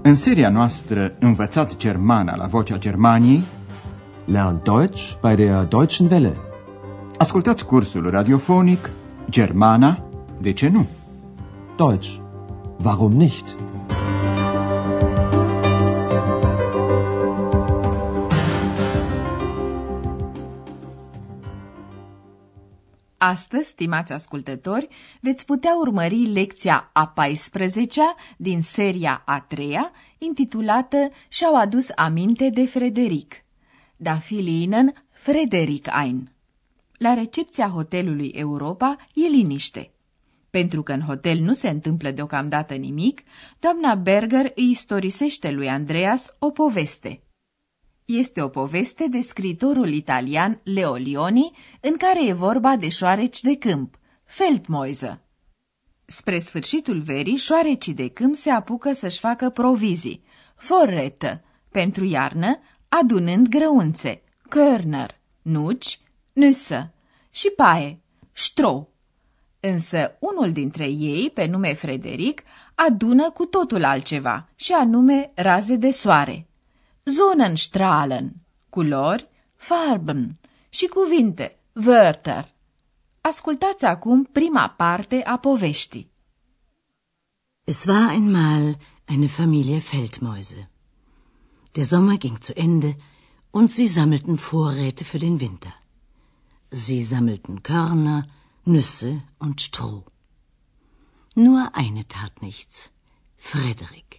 În seria noastră Învățați Germana la Vocea Germaniei, Lernt Deutsch bei der Deutschen Welle. ascultați cursul radiofonic Germana, de ce nu? Deutsch, warum nicht? Astăzi, stimați ascultători, veți putea urmări lecția a 14-a din seria a 3-a, intitulată Și-au adus aminte de Frederic. Da fiel ihnen Frederic ein. La recepția hotelului Europa e liniște. Pentru că în hotel nu se întâmplă deocamdată nimic, doamna Berger îi istorisește lui Andreas o poveste. Este o poveste de scriitorul italian Leo Lionni, în care e vorba de șoareci de câmp, Feldmäuse. Spre sfârșitul verii, șoarecii de câmp se apucă să-și facă provizii, Vorräte, pentru iarnă, adunând grăunțe, Körner, nuci, Nüsse, și paie, Stroh. Însă unul dintre ei, pe nume Frederic, adună cu totul altceva, și anume raze de soare. Sonnenstrahlen, culori, Farben și cuvinte, Wörter. Ascultați acum prima parte a poveștii. Es war einmal eine Familie Feldmäuse. Der Sommer ging zu Ende und sie sammelten Vorräte für den Winter. Sie sammelten Körner, Nüsse und Stroh. Nur eine tat nichts, Frederic.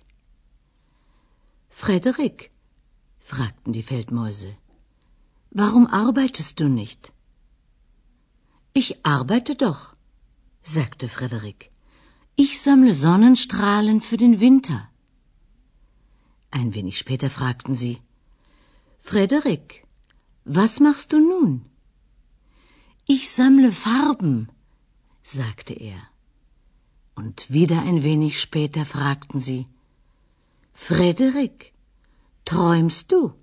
Frederic, fragten die Feldmäuse, warum arbeitest du nicht? Ich arbeite doch, sagte Frederic. Ich sammle Sonnenstrahlen für den Winter. Ein wenig später fragten sie, Frederic, was machst du nun? Ich sammle Farben, sagte er. Und wieder ein wenig später fragten sie, Frederic, träumst du?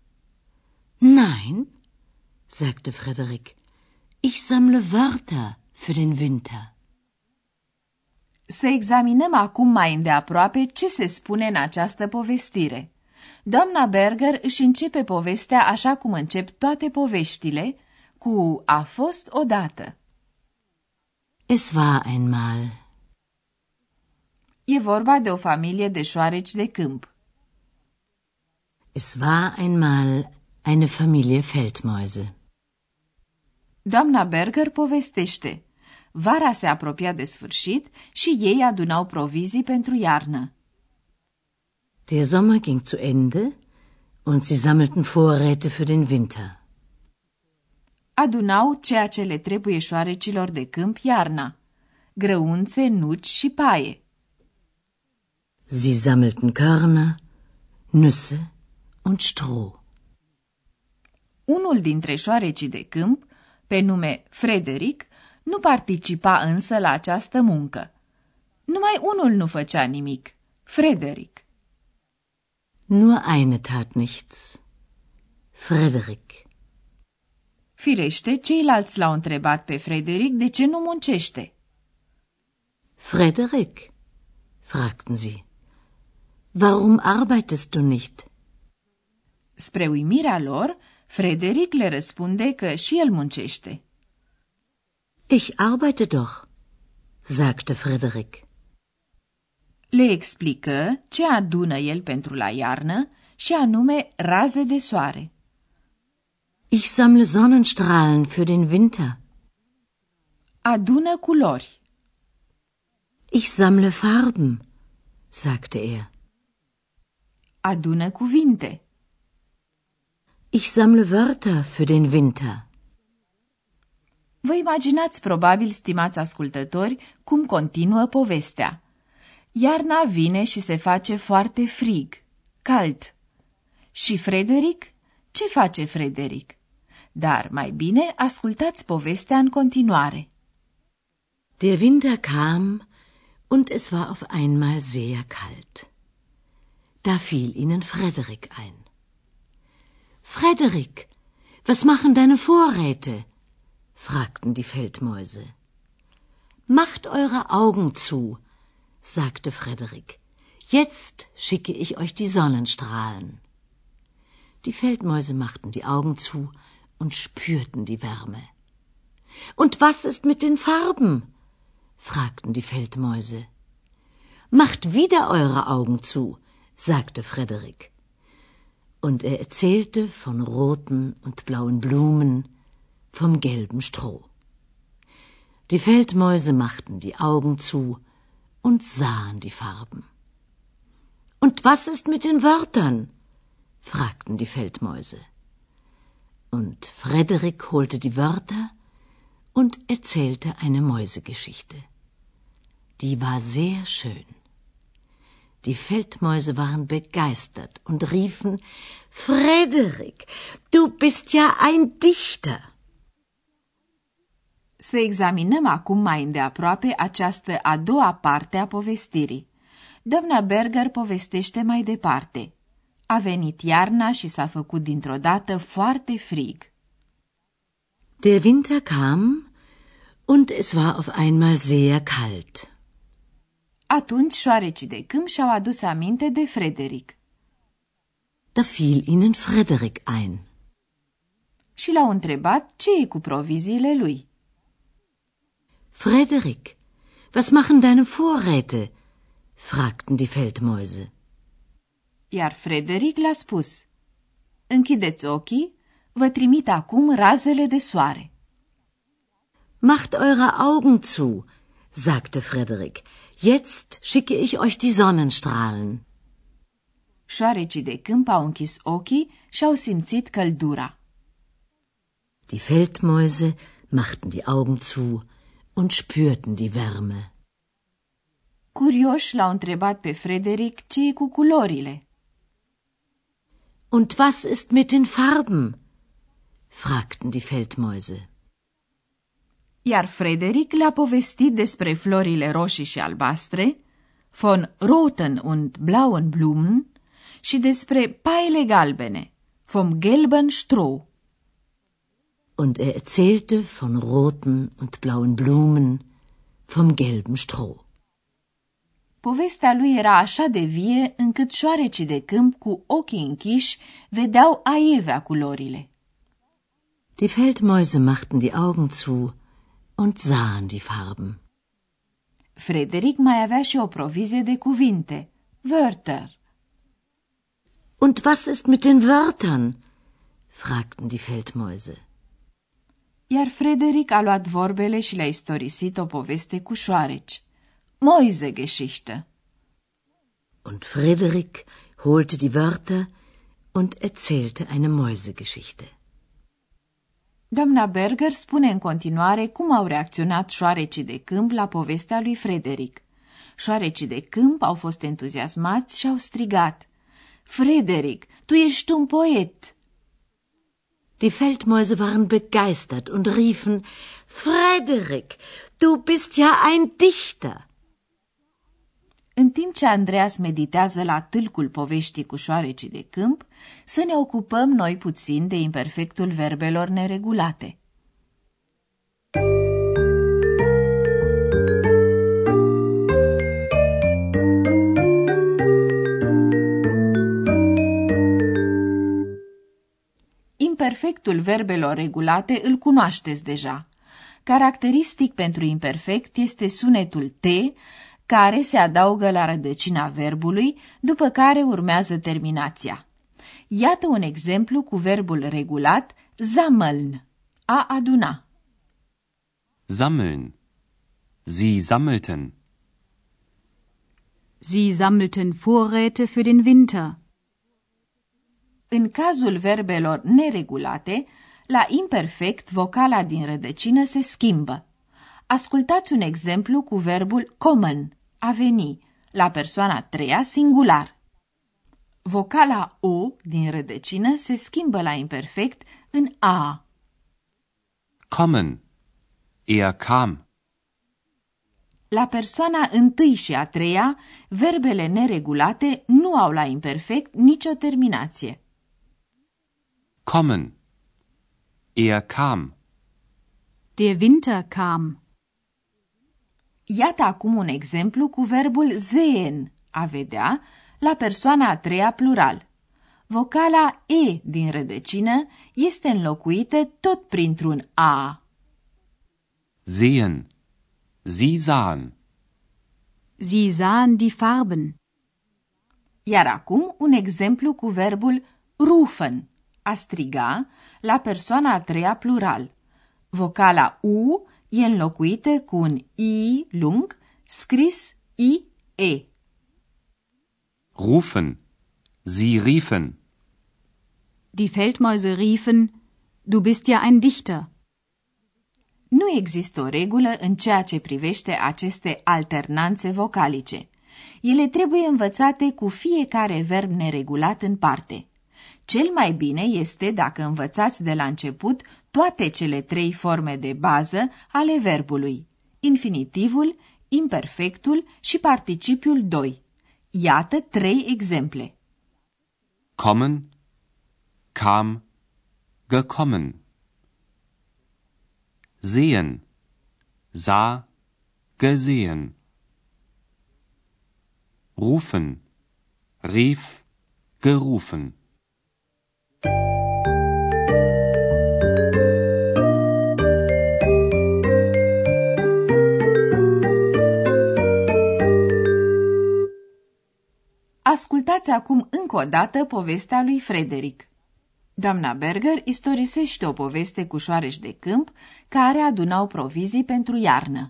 Nein, sagte Frederic, ich sammle Wörter für den Winter. Să examinăm acum mai îndeaproape ce se spune în această povestire. Doamna Berger își începe povestea așa cum încep toate poveștile, cu a fost odată. Es war einmal. E vorba de o familie de șoareci de câmp. Es war einmal eine Familie Feldmäuse. Doamna Berger povestește. Vara se apropia de sfârșit și ei adunau provizii pentru iarnă. Der Sommer ging zu Ende und sie sammelten Vorräte für den Winter. Adunau ceea ce le trebuie șoarecilor de câmp iarna, grăunțe, nuci și paie. Sie sammelten Körner, Nüsse und Stroh. Unul dintre șoarecii de câmp, pe nume Frederic, nu participa însă la această muncă. Numai unul nu făcea nimic, Frederic. Nur eine tat nichts, Frederic. Firește, ceilalți l-au întrebat pe Frederic de ce nu muncește. Frederic, fragten sie, warum arbeitest du nicht? Spre uimirea lor, Frederic le răspunde că și el muncește. Ich arbeite doch, sagte Frederic. Le explică ce adună el pentru la iarnă și anume raze de soare. Ich sammle Sonnenstrahlen für den Winter. Adună culori. Ich sammle Farben, sagte er. Adună cuvinte. Ich sammle Wörter für den Winter. Vă imaginați probabil, stimați ascultători, cum continuă povestea. Iarna vine și se face foarte frig, cald. Și Frederic? Ce face Frederic? Dar mai bine ascultați povestea în continuare. Der Winter kam und es war auf einmal sehr kalt. Da fiel ihnen Frederic ein. Frederic, was machen deine Vorräte? Fragten die Feldmäuse. Macht eure Augen zu, sagte Frederic. Jetzt schicke ich euch die Sonnenstrahlen. Die Feldmäuse machten die Augen zu und spürten die Wärme. Und was ist mit den Farben? Fragten die Feldmäuse. Macht wieder eure Augen zu, sagte Frederik. Und er erzählte von roten und blauen Blumen, vom gelben Stroh. Die Feldmäuse machten die Augen zu und sahen die Farben. Und was ist mit den Wörtern? Fragten die Feldmäuse. Und Frederik holte die Wörter und erzählte eine Mäusegeschichte. Die war sehr schön. Die Feldmäuse waren begeistert und riefen: Frederik, du bist ja ein Dichter. Să examinăm acum mai îndeaproape această a doua parte a povestirii. Doamna Berger povestește mai departe. A venit iarna și s-a făcut dintr-o dată foarte frig. Der Winter kam und es war auf einmal sehr kalt. Atunci șoarecii de câmp și-au adus aminte de Frederik. Da fiel ihnen Frederik ein. Și l-au întrebat ce e cu proviziile lui. Frederik, was machen deine Vorräte? Fragten die Feldmäuse. Iar Frederik le-a spus: Închideți ochii, vă trimit acum razele de soare. Macht eure Augen zu, sagte Frederik. Jetzt schicke ich euch die Sonnenstrahlen. Șoarecii de câmp au închis ochii și au simțit căldura. Die Feldmäuse machten die Augen zu und spürten die Wärme. Curioși l-au întrebat pe Frederik ce e cu culorile. Und was ist mit den Farben? Fragten die Feldmäuse. Iar Frederik le-a povestit despre florile roșii și albastre, von roten und blauen Blumen, și despre paile galbene, vom gelben Stroh. Und er erzählte von roten und blauen Blumen, vom gelben Stroh. Povestea lui era așa de vie încât șoarecii de câmp cu ochii închiși vedeau aievea culorile. Die Feldmäuse machten die Augen zu und sahen die Farben. Frederik mai avea și o provizie de cuvinte, Wörter. Und was ist mit den Wörtern? Fragten die Feldmäuse. Iar Frederik a luat vorbele și le-a istorisit o poveste cu șoareci. Mäusegeschichte. Und Frederik holte die Wörter und erzählte eine Mäusegeschichte. Doamna Berger spune în continuare cum au reacționat șoarecii de câmp la povestea lui Frederik. Șoarecii de câmp au fost entuziasmați și au strigat: Frederik, tu ești un poet! Die Feldmäuse waren begeistert und riefen: Frederik, du bist ja ein Dichter! În timp ce Andreas meditează la tâlcul poveștii cu șoarecii de câmp, să ne ocupăm noi puțin de imperfectul verbelor neregulate. Imperfectul verbelor regulate îl cunoașteți deja. Caracteristic pentru imperfect este sunetul T, care se adaugă la rădăcina verbului, după care urmează terminația. Iată un exemplu cu verbul regulat sammeln, a aduna. Sammeln. Sie sammelten. Sie sammelten Vorräte für den Winter. În cazul verbelor neregulate, la imperfect vocala din rădăcină se schimbă. Ascultați un exemplu cu verbul kommen, a veni, la persoana a treia singular. Vocala O din rădăcină se schimbă la imperfect în A. Kommen. Er kam. La persoana întâi și a treia, verbele neregulate nu au la imperfect nicio terminație. Kommen. Er kam. Der Winter kam. Iată acum un exemplu cu verbul sehen, a vedea, la persoana a treia plural. Vocala E din rădăcină este înlocuită tot printr-un A. Sehen. Sie sahen. Sie sahen die Farben. Iar acum un exemplu cu verbul rufen, a striga, la persoana a treia plural. Vocala U e înlocuită cu un I lung, scris I-E. Rufen. Sie riefen. Die Feldmäuse riefen, du bist ja ein Dichter. Nu există o regulă în ceea ce privește aceste alternanțe vocalice. Ele trebuie învățate cu fiecare verb neregulat în parte. Cel mai bine este dacă învățați de la început toate cele trei forme de bază ale verbului: infinitivul, imperfectul și participiul 2. Iată 3 exemple. Kommen. Kam. Gekommen. Sehen. Sah. Gesehen. Rufen. Rief. Gerufen. Ascultați acum încă o dată povestea lui Frederic. Doamna Berger istorisește o poveste cu șoareci de câmp care adunau provizii pentru iarnă.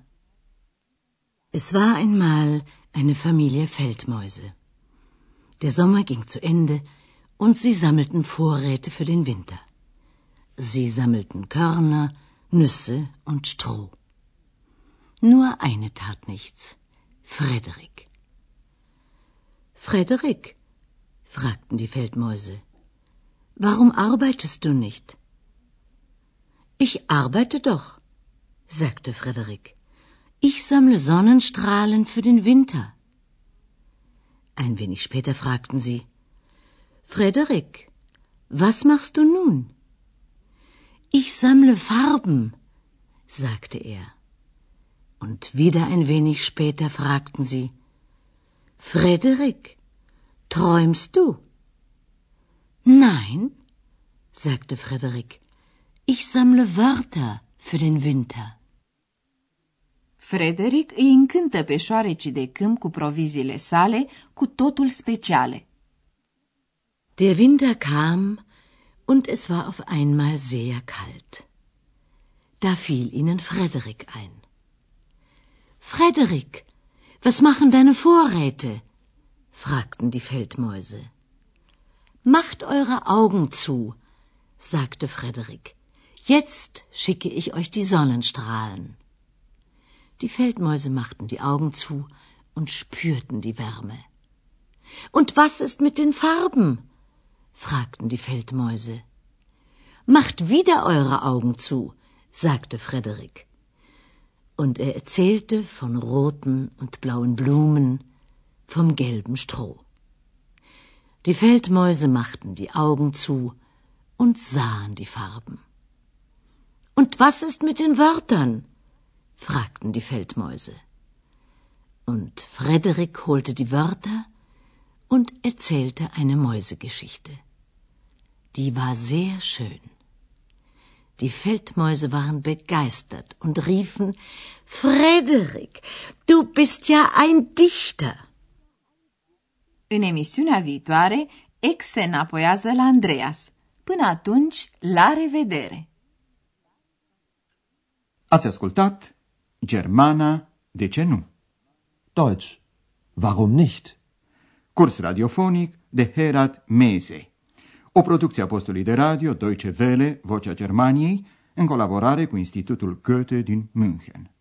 Es war einmal eine Familie Feldmäuse. Der Sommer ging zu Ende und sie sammelten Vorräte für den Winter. Sie sammelten Körner, Nüsse und Stroh. Nur eine tat nichts: Frederik. Frederik, fragten die Feldmäuse, warum arbeitest du nicht? Ich arbeite doch, sagte Frederik. Ich sammle Sonnenstrahlen für den Winter. Ein wenig später fragten sie, Frederik, was machst du nun? Ich sammle Farben, sagte er. Und wieder ein wenig später fragten sie, Frederik, träumst du? Nein, sagte Frederik, ich sammle Wörter für den Winter. Frederic îi încântă pe șoarecii de câmp cu proviziile sale, cu totul speciale. Der Winter kam und es war auf einmal sehr kalt. Da fiel ihnen Frederik ein. Frederik, was machen deine Vorräte? Fragten die Feldmäuse. Macht eure Augen zu, sagte Frederik. Jetzt schicke ich euch die Sonnenstrahlen. Die Feldmäuse machten die Augen zu und spürten die Wärme. Und was ist mit den Farben? Fragten die Feldmäuse. Macht wieder eure Augen zu, sagte Frederik. Und er erzählte von roten und blauen Blumen, vom gelben Stroh. Die Feldmäuse machten die Augen zu und sahen die Farben. Und was ist mit den Wörtern? Fragten die Feldmäuse. Und Frederik holte die Wörter und erzählte eine Mäusegeschichte. Die war sehr schön. Die Feldmäuse waren begeistert und riefen, Frederik, du bist ja ein Dichter. În emisiunea viitoare, Ex se înapoiază la Andreas. Până atunci, la revedere! Ați ascultat Germana, de ce nu? Deutsch. Warum nicht? Curs radiofonic de Herat Mese. O producție a postului de radio Deutsche Welle, Vocea Germaniei, în colaborare cu Institutul Goethe din München.